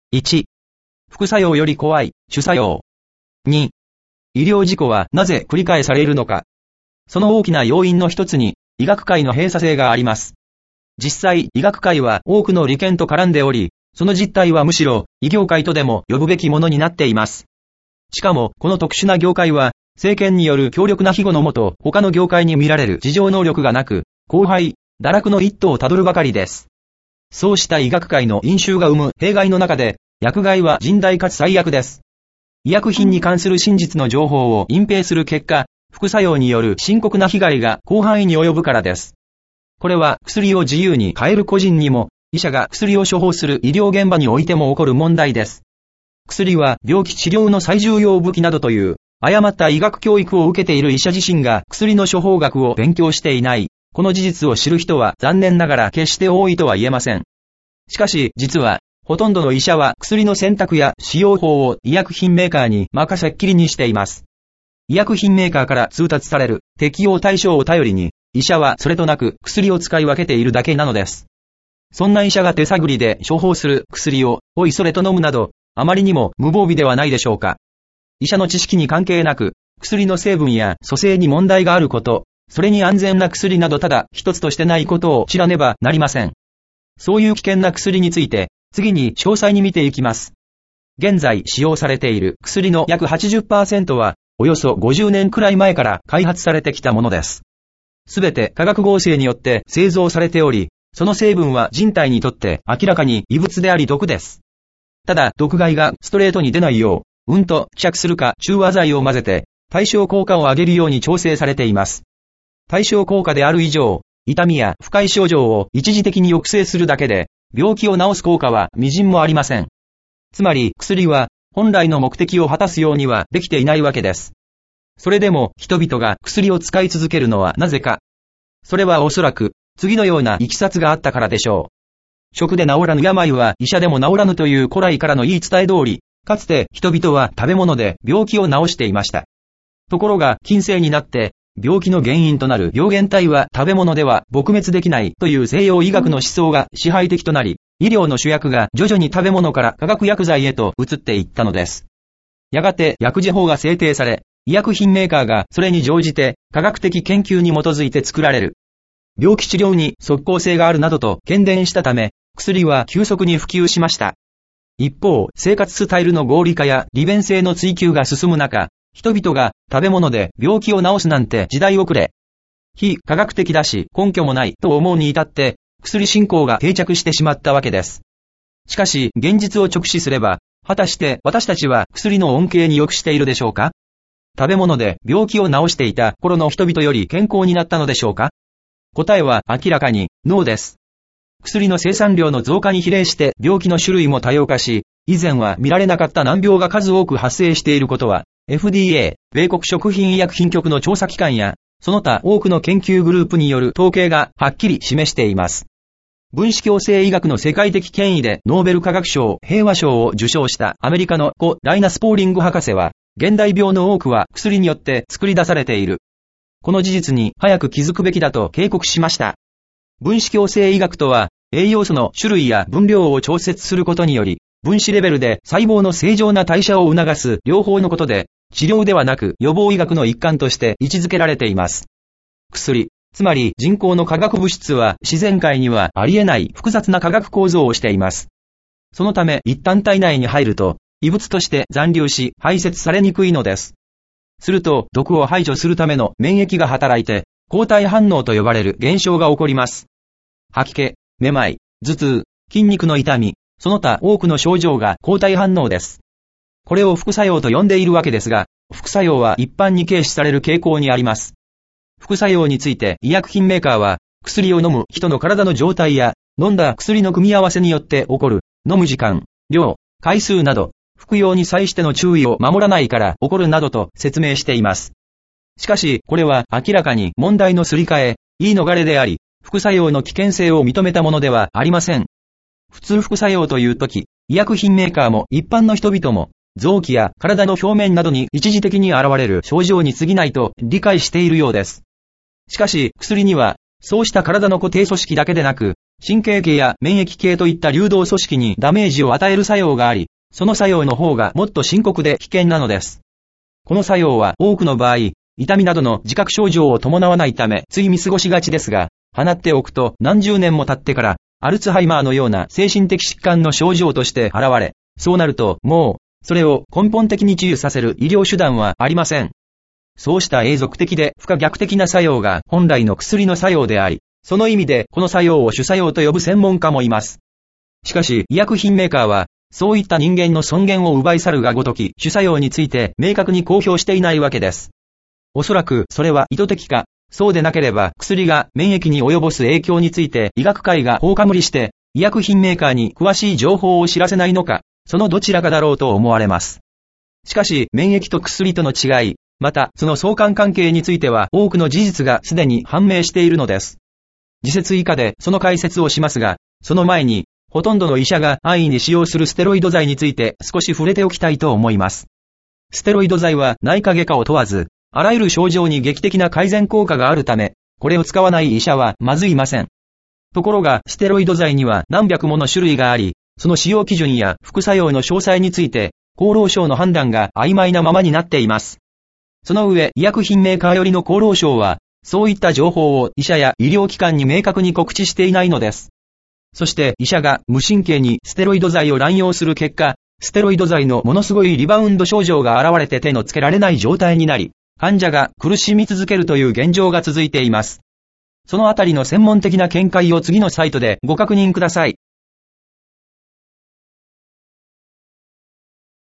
1、副作用より怖い、主作用。2、医療事故はなぜ繰り返されるのか。その大きな要因の一つに、医学界の閉鎖性があります。実際、医学界は多くの利権と絡んでおり、その実態はむしろ、医業界とでも呼ぶべきものになっています。しかも、この特殊な業界は、政権による強力な庇護のもと、他の業界に見られる自浄能力がなく、荒廃、堕落の一途をたどるばかりです。そうした医学界の因習が生む弊害の中で、薬害は甚大かつ最悪です。医薬品に関する真実の情報を隠蔽する結果、副作用による深刻な被害が広範囲に及ぶからです。これは薬を自由に買える個人にも、医者が薬を処方する医療現場においても起こる問題です。薬は病気治療の最重要武器などという、誤った医学教育を受けている医者自身が薬の処方学を勉強していない、この事実を知る人は残念ながら決して多いとは言えません。しかし、実は、ほとんどの医者は薬の選択や使用法を医薬品メーカーに任せっきりにしています。医薬品メーカーから通達される適用対象を頼りに、医者はそれとなく薬を使い分けているだけなのです。そんな医者が手探りで処方する薬を、おいそれと飲むなど、あまりにも無防備ではないでしょうか。医者の知識に関係なく、薬の成分や組成に問題があること、それに安全な薬などただ一つとしてないことを知らねばなりません。そういう危険な薬について、次に詳細に見ていきます。現在使用されている薬の約 80% は、およそ50年くらい前から開発されてきたものです。すべて化学合成によって製造されており、その成分は人体にとって明らかに異物であり毒です。ただ、毒害がストレートに出ないよう、と希釈するか中和剤を混ぜて、対症効果を上げるように調整されています。対症効果である以上、痛みや不快症状を一時的に抑制するだけで、病気を治す効果は微塵もありません。つまり、薬は本来の目的を果たすようにはできていないわけです。それでも人々が薬を使い続けるのはなぜか。それはおそらく、次のような経緯があったからでしょう。食で治らぬ病は医者でも治らぬという古来からの言い伝え通り、かつて人々は食べ物で病気を治していました。ところが近世になって、病気の原因となる病原体は食べ物では撲滅できないという西洋医学の思想が支配的となり、医療の主役が徐々に食べ物から化学薬剤へと移っていったのです。やがて薬事法が制定され、医薬品メーカーがそれに乗じて科学的研究に基づいて作られる。病気治療に即効性があるなどと喧伝したため、薬は急速に普及しました。一方、生活スタイルの合理化や利便性の追求が進む中、人々が食べ物で病気を治すなんて時代遅れ。非科学的だし根拠もないと思うに至って、薬信仰が定着してしまったわけです。しかし、現実を直視すれば、果たして私たちは薬の恩恵に良くしているでしょうか？食べ物で病気を治していた頃の人々より健康になったのでしょうか？答えは明らかにノーです。薬の生産量の増加に比例して病気の種類も多様化し、以前は見られなかった難病が数多く発生していることは、FDA、米国食品医薬品局の調査機関や、その他多くの研究グループによる統計がはっきり示しています。分子共生医学の世界的権威でノーベル化学賞平和賞を受賞したアメリカのライナ・スポーリング博士は、現代病の多くは薬によって作り出されている。この事実に早く気づくべきだと警告しました。分子共生医学とは、栄養素の種類や分量を調節することにより、分子レベルで細胞の正常な代謝を促す療法のことで、治療ではなく予防医学の一環として位置づけられています。薬、つまり人工の化学物質は自然界にはありえない複雑な化学構造をしています。そのため一旦体内に入ると、異物として残留し排泄されにくいのです。すると毒を排除するための免疫が働いて、抗体反応と呼ばれる現象が起こります。吐き気、めまい、頭痛、筋肉の痛み、その他多くの症状が抗体反応です。これを副作用と呼んでいるわけですが、副作用は一般に軽視される傾向にあります。副作用について医薬品メーカーは、薬を飲む人の体の状態や、飲んだ薬の組み合わせによって起こる、飲む時間、量、回数など、服用に際しての注意を守らないから起こるなどと説明しています。しかし、これは明らかに問題のすり替え、言い逃れであり、副作用の危険性を認めたものではありません。普通副作用というとき、医薬品メーカーも一般の人々も、臓器や体の表面などに一時的に現れる症状に過ぎないと理解しているようです。しかし、薬には、そうした体の固定組織だけでなく、 神経系や免疫系といった流動組織にダメージを与える作用があり、その作用の方がもっと深刻で危険なのです。この作用は多くの場合、痛みなどの自覚症状を伴わないため、つい見過ごしがちですが、放っておくと何十年も経ってから、アルツハイマーのような精神的疾患の症状として現れ、そうなると、もう、それを根本的に治癒させる医療手段はありません。そうした永続的で不可逆的な作用が本来の薬の作用であり、その意味でこの作用を主作用と呼ぶ専門家もいます。しかし、医薬品メーカーは、そういった人間の尊厳を奪い去るがごとき、主作用について明確に公表していないわけです。おそらくそれは意図的か、そうでなければ薬が免疫に及ぼす影響について医学界が放火無理して医薬品メーカーに詳しい情報を知らせないのか、そのどちらかだろうと思われます。しかし免疫と薬との違い、またその相関関係については多くの事実がすでに判明しているのです。次節以下でその解説をしますが、その前にほとんどの医者が安易に使用するステロイド剤について少し触れておきたいと思います。ステロイド剤は内科外科を問わず、あらゆる症状に劇的な改善効果があるため、これを使わない医者はまずいません。ところが、ステロイド剤には何百もの種類があり、その使用基準や副作用の詳細について、厚労省の判断が曖昧なままになっています。その上、医薬品メーカーよりの厚労省は、そういった情報を医者や医療機関に明確に告知していないのです。そして医者が無神経にステロイド剤を乱用する結果、ステロイド剤のものすごいリバウンド症状が現れて手のつけられない状態になり、患者が苦しみ続けるという現状が続いています。そのあたりの専門的な見解を次のサイトでご確認ください。